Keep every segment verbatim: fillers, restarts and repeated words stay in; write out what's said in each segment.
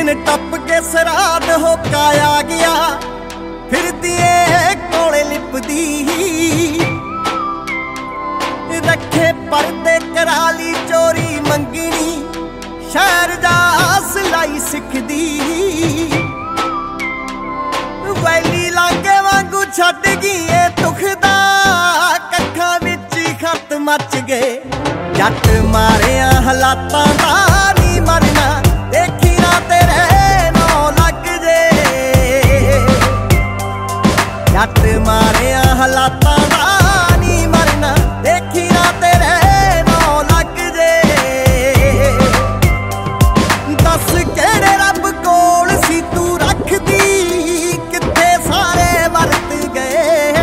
दिन टप के सराध होका आ गया, फिर दिए कोले लिपदी रखे पर्दे कराली चोरी मंगनी, शहर जा सिलाई सिखदी वैली लागे वांगू छड़ गई दुखदा कखा विच खत मच गए। जट मारिया हालातां दा नी मरना, देखी ना तेरे नौ लग जे। जट मारिया हालातां दा नी मरना, देखी ना तेरे नौ लग जे। दस केड़े रब कोल सी तू रखदी, किथे सारे वरत गए।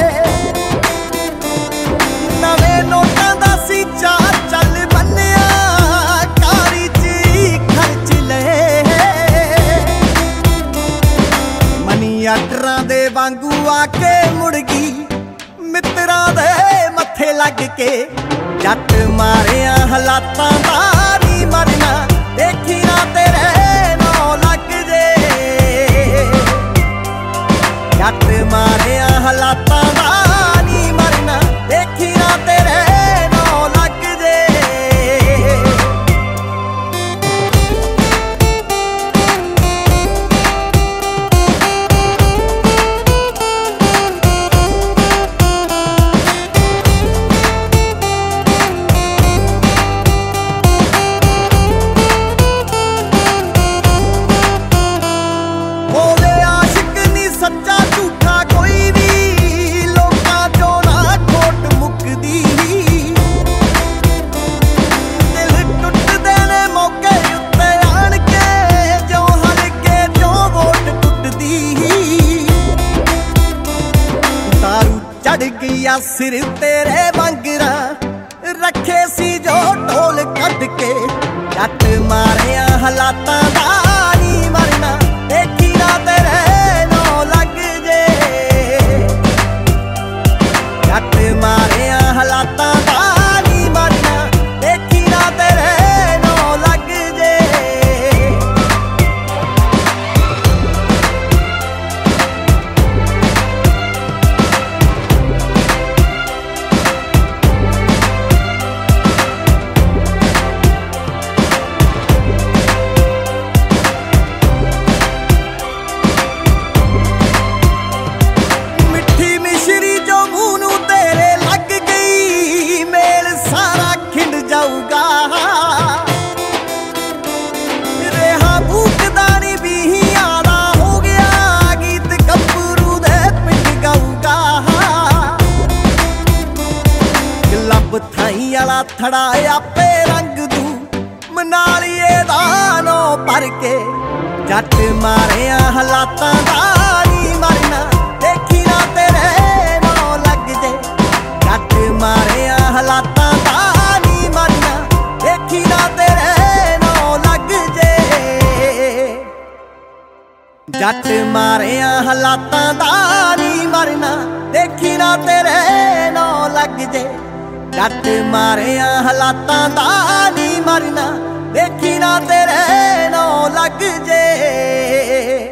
नवे नोटां दा सी चार चल बन्निया, कारी च खर्च ले। मनी अडरां दे वांगू आके मुड़ गई, मित्रां दे मत्थे लग के। जट मारिया हालातां दा नी मरना, देखी ना तेरे नौ लग जे। जट मारिया हालातां दा नी मरना, देखी ना तेरे नौ लग जे। चढ़ गया सिर तेरे वांगरा, रखे सी जो ढोल कट के। जट मारिया हालातां दा नी मरना, देखी ना तेरे नौ लग जे। जट मारिया हालातां दा नी मरना, देखी ना तेरे नौ लग जे। थाई वाला थड़ा आपे रंग दू, मनालिए दा नो भर के। जट मारिया हालातां दा नी मरना, देखी ना तेरे नौ लग जे। जट मारिया हालातां दा नी मरना, देखी ना तेरे नौ लग जे। जट मारिया हालातां दा नी मरना, देखी ना तेरे नौ लग जे। जट मारिया हालातां दा नी मरना, देखी ना तेरे नौ लग जे।